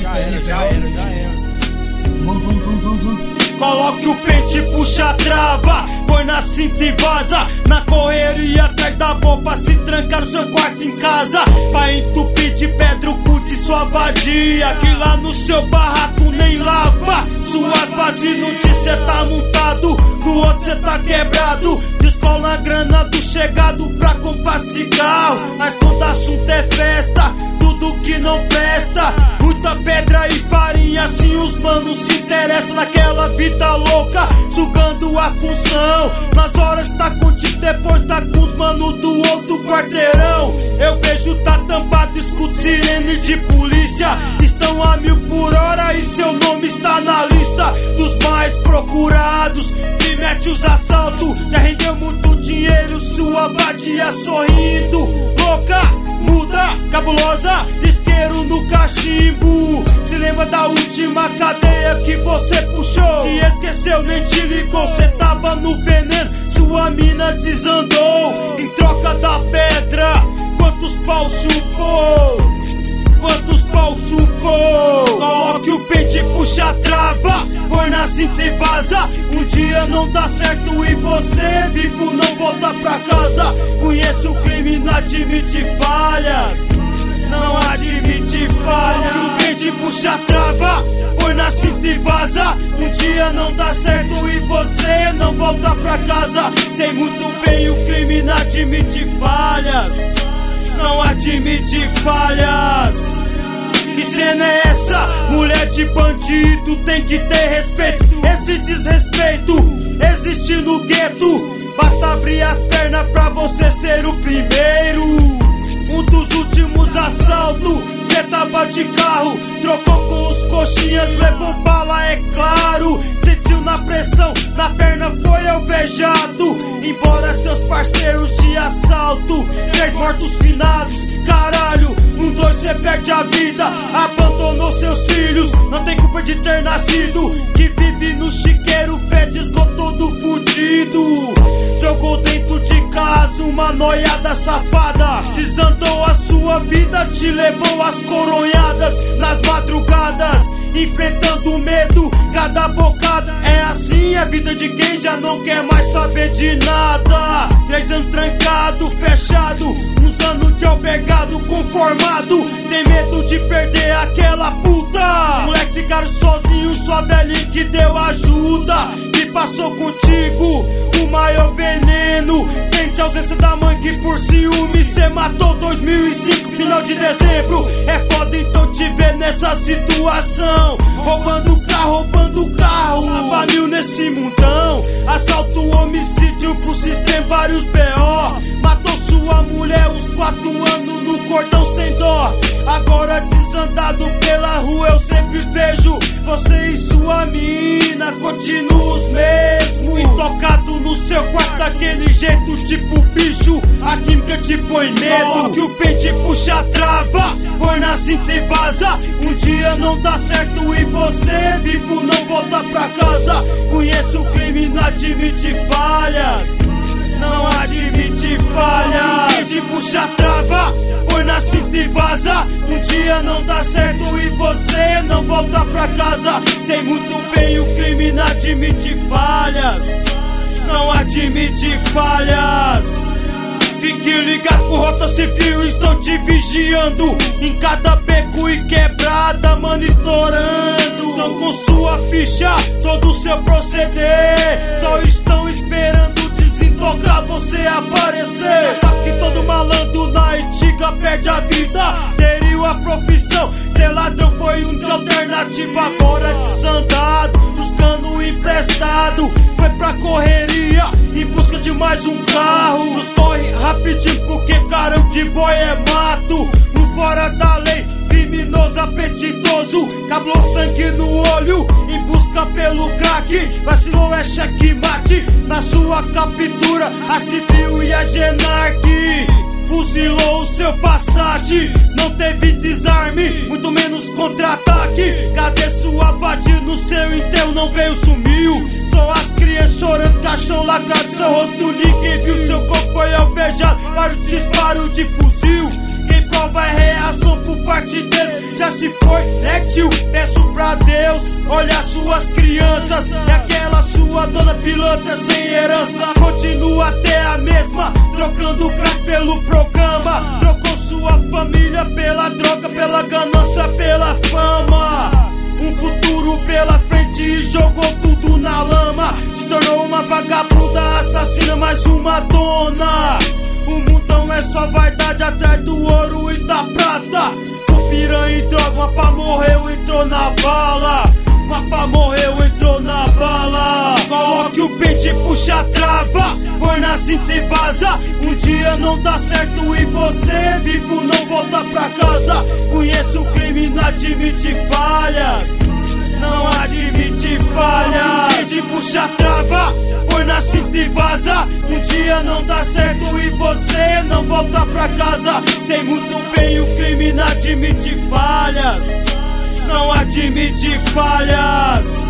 Já era. Vamos. Coloque o pente, puxa a trava, põe na cinta e vaza. Na correria atrás da bomba, se trancar no seu quarto em casa. Pra entupir de pedra o cu de sua vadia, que lá no seu barraco nem lava. Suas vazias inúteis cê tá montado, no outro cê tá quebrado. Descola a grana do chegado pra comprar cigarro. Mas quando assunto é festa, tudo que não presta. Muita pedra e farinha, assim os manos se interessam naquela vida louca, sugando a função. Nas horas tá contigo, depois tá com os manos do outro quarteirão. Eu vejo tá tampado, escuto sirene de polícia. Estão a 1000 por hora e seu nome está na lista dos mais procurados. Que mete os assaltos, já rendeu muito dinheiro, sua vadia sorrindo. Louca, muda, cabulosa, isqueiro no cachimbo. Se lembra da última cadeia que você puxou? Se esqueceu, nem te ligou, cê tava no veneno, sua mina desandou. Em troca da pedra, quantos pau chupou? Quantos pau chupou? Coloque o pente e puxa a trava, põe na cinta e vaza. Um dia não dá certo e você vivo não volta pra casa. Conheço o crime, não admite falhas, não admite falhas. Coloque o pente e puxa a trava, põe na cinta e vaza. Um dia não dá certo e você não volta pra casa. Sei muito bem o crime, não admite falhas, não admite falhas. Que cena é essa? Mulher de bandido tem que ter respeito. Esse desrespeito existe no gueto. Basta abrir as pernas pra você ser o primeiro. Um dos últimos assaltos, cê tava de carro, trocou com os coxinhas, levou bala, é claro. Sentiu na pressão, na perna foi alvejado. Embora seus parceiros de assalto, 3 mortos finados, caralho. 1, 2, cê perde a vida, abandonou seus filhos. Não tem culpa de ter nascido, que vive no chiqueiro, fede esgoto todo fudido. Jogou dentro de casa uma noiada safada, desandou a sua vida, te levou às coronhadas. Nas madrugadas, enfrentando o medo, cada bocada. É assim a vida de quem já não quer mais saber de nada. 3 anos trancado, fechado, uns anos de albergado, conformado. Tem medo de perder aquela puta. Moleque ficaram sozinhos, sua velhinha que deu ajuda, que passou contigo o maior veneno. Sente a ausência da mãe que por ciúme cê matou. 2005, final de dezembro. É foda então te ver nessa situação, roubando carro, tava 1000 nesse mundão. Assalto, homicídio pro sistema, vários B.O. Matou sua mulher, uns 4 anos no cordão sem dó. Agora desandado pela rua eu sempre vejo você e sua mina, continuam os mesmos. Intocado no seu quarto daquele jeito, tipo bicho, a química te põe medo. Coloque o pente e puxa a trava, põe na cinta e vaza. Um dia não dá certo e você vivo não volta pra casa. Conheço o crime, não admite falhas, não admite falhas. Pente e puxa a trava, põe na cinta e vaza. Um dia não dá certo e você não volta pra casa. Sei muito bem o crime, não admite falhas, não admite falhas. Fique ligado com Rota Civil, estão te vigiando em cada beco e quebrada, monitorando. Estão com sua ficha, todo o seu proceder, só estão esperando desintocar você aparecer. Sabe que todo malandro na antiga perde a vida, teriam a profissão, ser ladrão foi uma alternativa. Agora desandado, buscando emprestado, foi pra correria em busca de mais um carro. Nos corre rapidinho porque carão de boi é mato. Um fora da lei, criminoso apetitoso, cablou sangue no olho em busca pelo crack. Vacilou é checkmate, na sua captura a Civil e a Genarque. Fuzilou o seu Passat, não teve desarme, muito menos contra-ataque. Cadê sua vadia no seu enterro? Não veio, sumiu. Só as crianças chorando, caixão lacrado, seu rosto ninguém viu. Seu corpo foi alvejado, vários disparos de fuzil. Quem qual vai reação por parte deles. Já se foi, né tio? Peço pra Deus, olha suas crianças e aquela sua dona pilantra sem herança. Continua até a mesma, trocando crack pelo programa. Trocou sua família pela droga, pela ganância, pela fama. Um futuro pela frente e jogou tudo na lama. Se tornou uma vagabunda, assassina, mais uma dona. O mundão é só vaidade atrás do ouro e da prata. O piranha e droga, uma pá morreu, entrou na bala. Uma pá morreu, entrou na bala. Coloque o pente e puxa a trava, põe na cinta e vaza. Um dia não dá certo e você vivo não volta pra casa. Conheço o crime, não admite falhas, não admite falhas. Pente, puxa a trava, põe na cinta e vaza. Um dia não dá certo e você não volta pra casa. Sei muito bem o crime, não admite falhas, não admite falhas.